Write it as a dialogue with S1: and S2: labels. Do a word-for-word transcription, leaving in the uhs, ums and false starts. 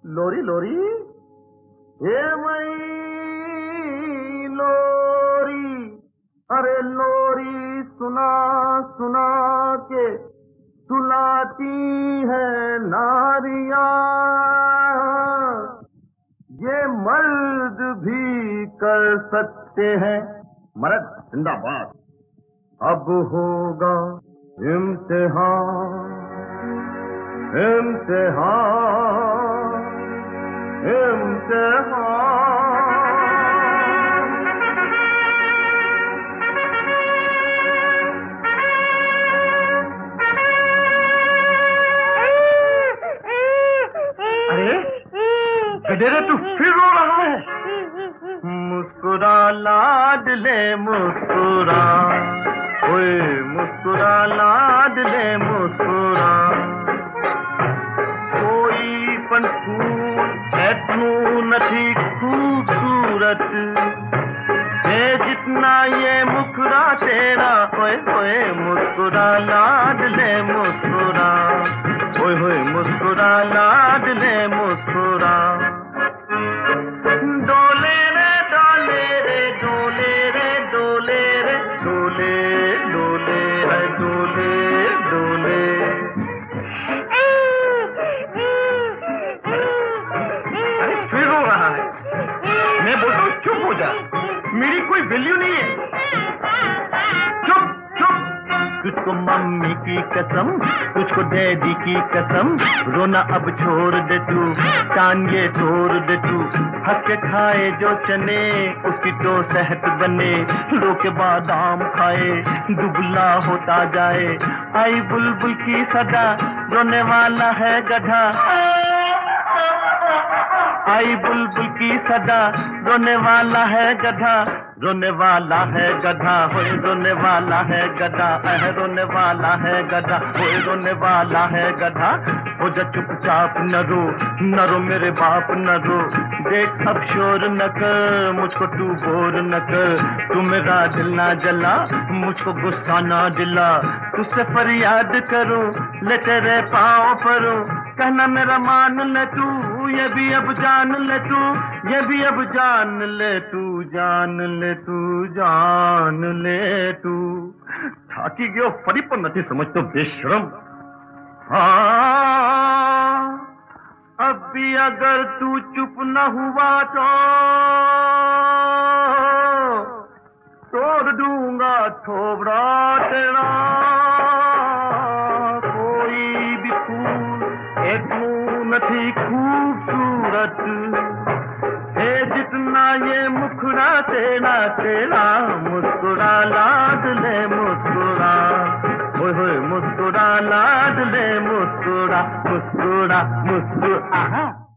S1: लोरी लोरी हे मई लोरी, अरे लोरी सुना सुना के सुलाती है नारियां, ये मर्द भी कर सकते हैं। मर्द जिंदाबाद। अब होगा इम्तिहान, इम्तिहान, इम्तिहान। अरे गधेरे, तू फिर रो रहा है। मुस्कुरा लाडले मुस्कुरा, ओए मुस्कुरा लाडले मुस्कुरा, कोई पंखून है तू नथी खूबसूरत है जितना ये मुखड़ा तेरा, ओए ओए मुस्कुरा लाडले मुस्कुरा, ओए होए मुस्कुरा लाडले मुस्कुरा। डोले रे डोले रे डोले रे डोले रे डोले डोले रे डोले डोले। अरे फिर रो रहा है। मैं बोलता हूँ चुप हो जा, मेरी कोई वैल्यू नहीं है। चुप चुप। तुझको मम्मी की कसम, तुझको डैडी की कसम, रोना अब छोड़ दे तू, कान ये तोड़ दे तू। हंस के खाए जो चने उसकी तो सेहत बने, रो के बादाम खाए दुबला होता जाए। आई बुलबुल की सदा, रोने वाला है गधा। आई बुलबुल की सदा, रोने वाला है गधा, रोने वाला है गधा, होए रोने वाला है गधा, अह रोने वाला है गधा, होए रोने वाला है गधा। हो जा चुपचाप न रो, न रो मेरे बाप न रो, देख अब शोर न कर, मुझको तू बोर न कर। तू मेरा दिल ना जला, मुझको गुस्सा ना दिला, तुझसे फरियाद करूं ले तेरे पाँव परूं। कहना मेरा मान ले तू, ये भी अब जान ले तू, ये भी अब जान ले तू, जान ले तू, जान ले तू। થાકી ગયો ફરી પણ નથી સમજતો બેશરમ। हाँ अब भी अगर तू चुप न हुआ तो तोड़ दूंगा थोबड़ा तेरा। कोई भी फूल एक नहीं खूबसूरत है जितना ये मुखड़ा तेरा, तेरा मुस्कुरा लाडले मुस्कुरा, ओए होए मुस्कुरा लाडले मुस्कुरा, मुस्कुरा मुस्कुरा।